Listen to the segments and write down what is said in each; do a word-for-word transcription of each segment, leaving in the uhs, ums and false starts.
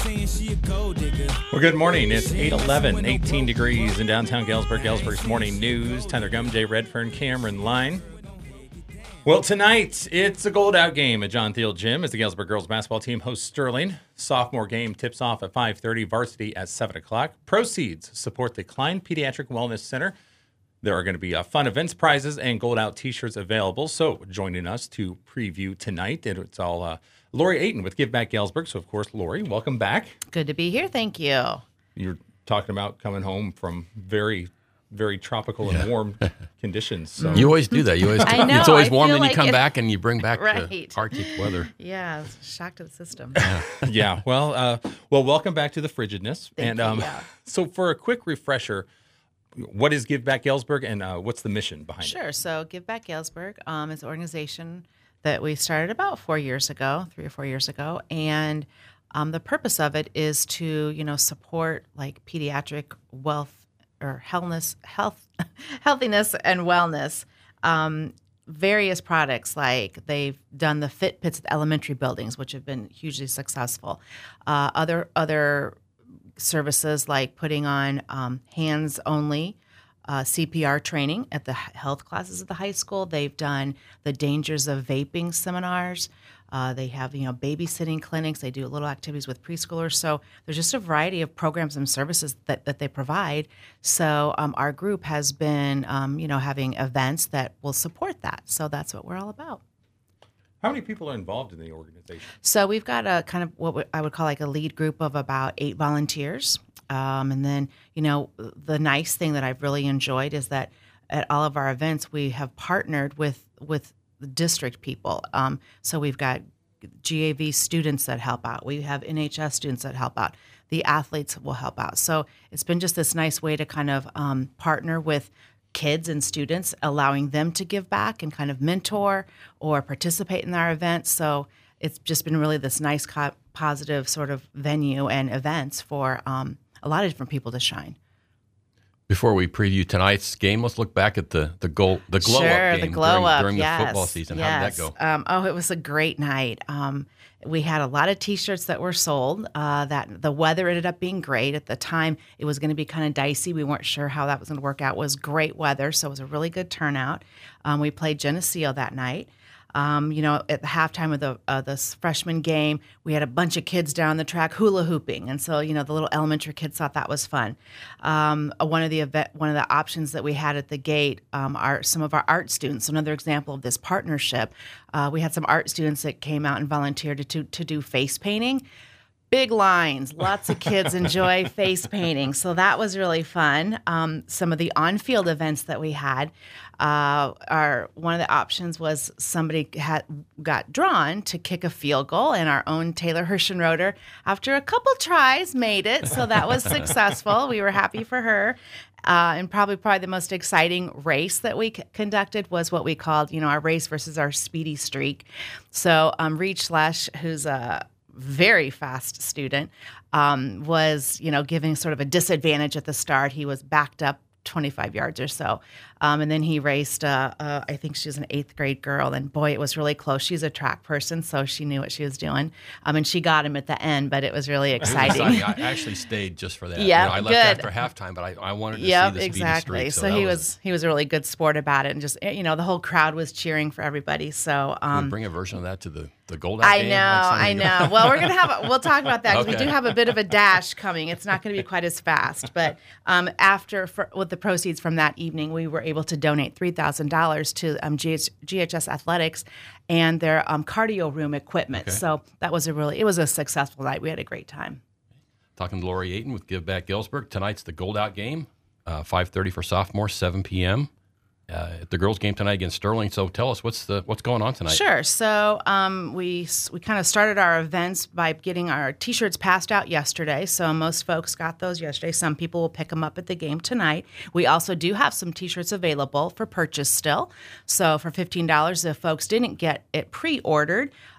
saying she a gold digger. Well, good morning. It's eight eleven, eighteen degrees in downtown Galesburg. Galesburg's Morning News. Tyler Gum, Jay Redfern, Cameron Line. Well, tonight, it's a gold-out game at John Thiel Gym as the Galesburg girls basketball team hosts Sterling. Sophomore game tips off at five thirty, varsity at seven o'clock. Proceeds support the Klein Pediatric Wellness Center. There are going to be uh, fun events, prizes, and gold-out T-shirts available. So joining us to preview tonight, it's all uh, Lori Ayton with Give Back Galesburg. So, of course, Lori, welcome back. Good to be here. Thank you. You're talking about coming home from very... very tropical and yeah. warm conditions. So. You always do that. You always. I know, It's always I warm, feel then you like come it- back and you bring back Right. the Arctic weather. Yeah, shock to the system. yeah. Well, uh, well, welcome back to the frigidness. Thank and you, um, yeah. so, for a quick refresher, what is Give Back Galesburg, and uh, what's the mission behind Sure. it? So Give Back Galesburg um, is an organization that we started about four years ago, three or four years ago, and um, the purpose of it is to, you know, support like pediatric wealth or healthness, health, healthiness and wellness. Um, various products, like they've done the Fit Pits at the elementary buildings, which have been hugely successful. Uh, other other services like putting on um, hands-only uh, C P R training at the health classes at the high school. They've done the dangers of vaping seminars. Uh, they have, you know, babysitting clinics. They do little activities with preschoolers. So there's just a variety of programs and services that, that they provide. So um, our group has been, um, you know, having events that will support that. So that's what we're all about. How many people are involved in the organization? So we've got a kind of what I would call like a lead group of about eight volunteers. Um, and then, you know, the nice thing that I've really enjoyed is that at all of our events, we have partnered with, with the district people. Um, so we've got G A V students that help out. We have N H S students that help out. The athletes will help out. So it's been just this nice way to kind of um, partner with kids and students, allowing them to give back and kind of mentor or participate in our events. So it's just been really this nice, co- positive sort of venue and events for um, a lot of different people to shine. Before we preview tonight's game, let's look back at the the goal the glow sure, up game the glow during, up during yes, the football season. Yes. How did that go? Um, oh, it was a great night. Um, we had a lot of T-shirts that were sold. Uh, that the weather ended up being great at the time. It was going to be kind of dicey. We weren't sure how that was going to work out. It was great weather, so it was a really good turnout. Um, we played Geneseo that night. Um, you know, at the halftime of the uh, this freshman game, we had a bunch of kids down the track hula hooping, and so you know the little elementary kids thought that was fun. Um, one of the event, one of the options that we had at the gate um, are some of our art students. Another example of this partnership, uh, we had some art students that came out and volunteered to to, to do face painting. Big lines, lots of kids enjoy face painting, so that was really fun. Um, some of the on-field events that we had, uh, are one of the options was somebody had got drawn to kick a field goal, and our own Taylor Hirschenroder, after a couple tries, made it. So that was successful. We were happy for her. Uh, and probably probably the most exciting race that we c- conducted was what we called, you know, our race versus our speedy streak. So um, Reed Schlesch, who's a very fast student, um, was, you know, giving sort of a disadvantage at the start. He was backed up twenty-five yards or so. Um, and then he raced, uh, uh, I think she was an eighth grade girl, and boy, it was really close. She's a track person, so she knew what she was doing. Um, and she got him at the end, but it was really exciting. It was exciting. I actually stayed just for that. Yeah, you know, I left good. after halftime, but I, I wanted to Yep, see the exactly. speedy streak. So, So, that he was, was he was a really good sport about it, and just, you know, the whole crowd was cheering for everybody. So Can we um, bring a version of that to the the gold out I game? know, Like I something- know. Well, we're gonna have a, we'll talk about that because Okay. we do have a bit of a dash coming. It's not going to be quite as fast, but um, after for, with the proceeds from that evening, we were able to donate three thousand dollars to um, G H, G H S Athletics and their um, cardio room equipment. Okay. So that was a really it was a successful night. We had a great time. Talking to Lori Ayton with Give Back Galesburg. Tonight's the gold out game, uh, five thirty for sophomores, seven p.m. Uh, at the girls' game tonight against Sterling. So tell us what's the what's going on tonight. Sure. So um, we we kind of started our events by getting our T-shirts passed out yesterday. So most folks got those yesterday. Some people will pick them up at the game tonight. We also do have some T-shirts available for purchase still. So for fifteen dollars, if folks didn't get it pre-ordered,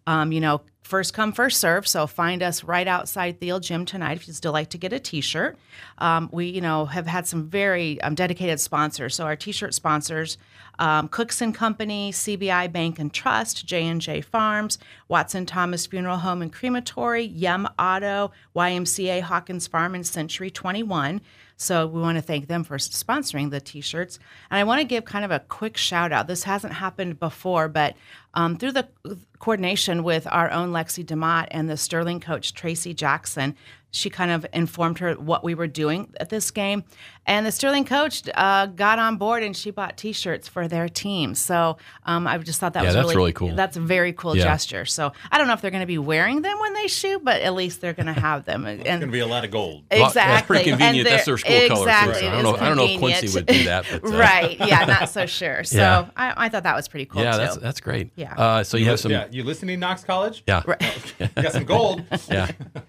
Um, you know, first come, first serve. So find us right outside Thiel Gym tonight if you'd still like to get a T-shirt. Um, we, you know, have had some very um, dedicated sponsors. So our T-shirt sponsors, um, Cooks and Company, C B I Bank and Trust, J and J Farms, Watson Thomas Funeral Home and Crematory, Yum Auto, Y M C A Hawkins Farm, and Century twenty-one. So we want to thank them for sponsoring the T-shirts. And I want to give kind of a quick shout out. This hasn't happened before, but um, through the coordination with our own Lexi DeMott and the Sterling coach, Tracy Jackson, she kind of informed her what we were doing at this game. And the Sterling coach uh, got on board and she bought T-shirts for their team. So um, I just thought that yeah, was that's really, really cool. That's a very cool yeah. gesture. So I don't know if they're going to be wearing them when they shoot, but at least they're going to have them. It's going to be a lot of gold. Exactly. That's pretty convenient. That's their school exactly. color. Too. I don't know. I don't know if Quincy would do that. But, uh, right. Yeah. Not so sure. So yeah. I, I thought that was pretty cool yeah, too. that's that's great. Yeah. Uh, so you, you have some. Yeah. You listening, Knox College? Yeah. Right. You got some gold. yeah.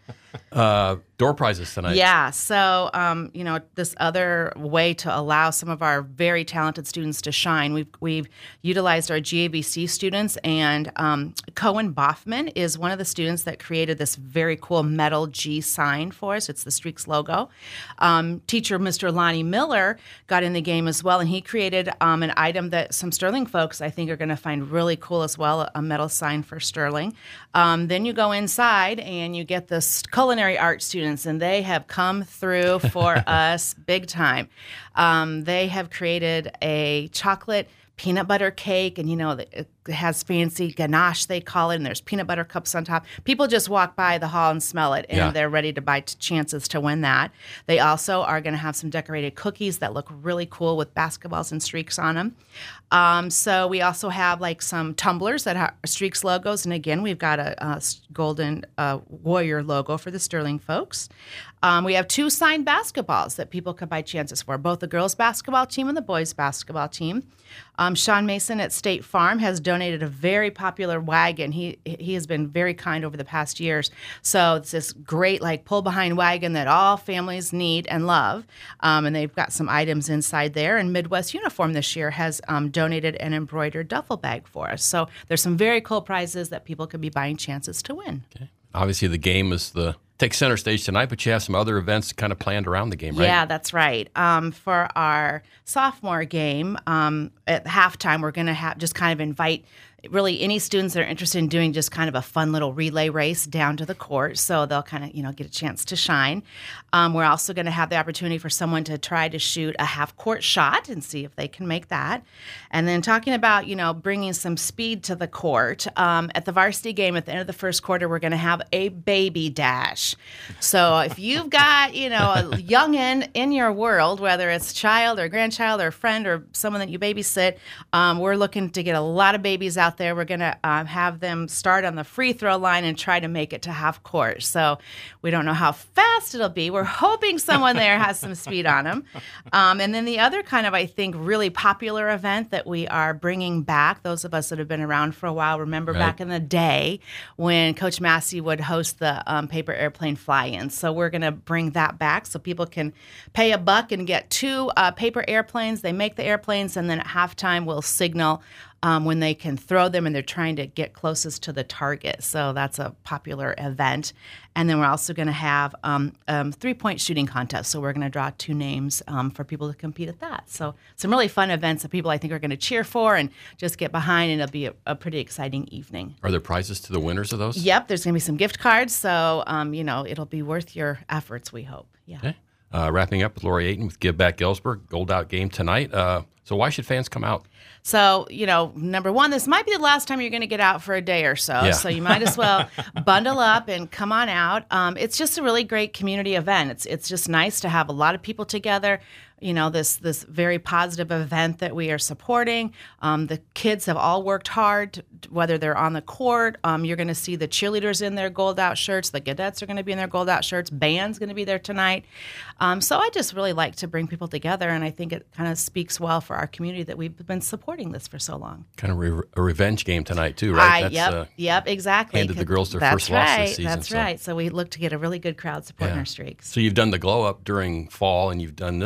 Uh, door prizes tonight. Yeah. So, um, you know, this other way to allow some of our very talented students to shine, we've we've utilized our G A B C students, and um, Cohen Boffman is one of the students that created this very cool metal G sign for us. It's the Streaks logo. Um, teacher Mister Lonnie Miller got in the game as well, and he created um, an item that some Sterling folks I think are going to find really cool as well, a metal sign for Sterling. Um, then you go inside and you get this culinary art students, and they have come through for us big time. Um, they have created a chocolate peanut butter cake, and you know it has fancy ganache, they call it, and there's peanut butter cups on top. People just walk by the hall and smell it, and yeah. they're ready to buy t- chances to win that. They also are going to have some decorated cookies that look really cool with basketballs and streaks on them. Um, so we also have like some tumblers that have Streaks logos, and again, we've got a, a golden uh, warrior logo for the Sterling folks. Um, we have two signed basketballs that people could buy chances for, both the girls' basketball team and the boys' basketball team. Um, Sean Mason at State Farm has donated a very popular wagon. He he has been very kind over the past years. So it's this great like pull behind wagon that all families need and love. Um, and they've got some items inside there. And Midwest Uniform this year has um, donated an embroidered duffel bag for us. So there's some very cool prizes that people could be buying chances to win. Okay. Obviously, the game is the takes center stage tonight, but you have some other events kind of planned around the game, right? Yeah, that's right. Um, for our sophomore game, um, at halftime, we're going to have just kind of invite really any students that are interested in doing just kind of a fun little relay race down to the court, so they'll kind of, you know, get a chance to shine. Um, we're also going to have the opportunity for someone to try to shoot a half-court shot and see if they can make that. And then talking about, you know, bringing some speed to the court, um, at the varsity game at the end of the first quarter, we're going to have a baby dash. So if you've got, you know, a youngin' in your world, whether it's child or grandchild or friend or someone that you babysit, um, we're looking to get a lot of babies out there. We're going to um, have them start on the free throw line and try to make it to half court. So we don't know how fast it'll be. We're hoping someone there has some speed on them. Um, and then the other kind of, I think, really popular event that we are bringing back, those of us that have been around for a while, remember right. back in the day when Coach Massey would host the um, paper airplane fly-in. So we're going to bring that back so people can pay a buck and get two uh, paper airplanes. They make the airplanes, and then at halftime we'll signal Um, when they can throw them, and they're trying to get closest to the target. So that's a popular event. And then we're also going to have um, um, three-point shooting contest. So we're going to draw two names um, for people to compete at that. So some really fun events that people I think are going to cheer for and just get behind, and it'll be a, a pretty exciting evening. Are there prizes to the winners of those? Yep, there's going to be some gift cards. So, um, you know, it'll be worth your efforts, we hope. Yeah. Okay. Uh, wrapping up with Lori Ayton with Give Back Galesburg, Gold Out game tonight. Uh, so why should fans come out? So, you know, number one, this might be the last time you're going to get out for a day or so. Yeah. So you might as well bundle up and come on out. Um, it's just a really great community event. It's it's just nice to have a lot of people together. You know, this this very positive event that we are supporting. Um, the kids have all worked hard, whether they're on the court. Um, you're going to see the cheerleaders in their gold out shirts. The cadets are going to be in their gold out shirts. Band's going to be there tonight. Um, so I just really like to bring people together, and I think it kind of speaks well for our community that we've been supporting this for so long. Kind of re- a revenge game tonight, too, right? I, That's, yep, uh, yep, exactly. handed the girls their That's first right, loss this season. That's so. right. So we look to get a really good crowd supporting Yeah. our streaks. So you've done the glow up during fall, and you've done this one during the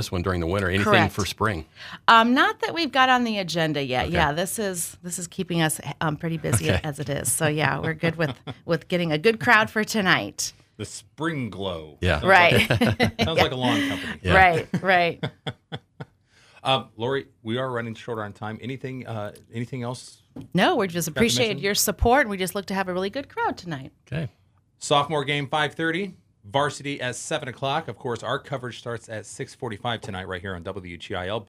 winter. Anything Correct. for spring? Um, not that we've got on the agenda yet. Okay. Yeah, this is this is keeping us um, pretty busy Okay. as it is. So yeah, we're good with with getting a good crowd for tonight. The Spring Glow. Yeah. Sounds Right. Like, sounds like a lawn company. Yeah. Right. Right. Um, Lori, we are running short on time. Anything uh, anything else? No, we just appreciate mention? your support, and we just look to have a really good crowd tonight. Okay. Sophomore game five thirty. Varsity at seven o'clock. Of course, our coverage starts at six forty-five tonight right here on W G I L.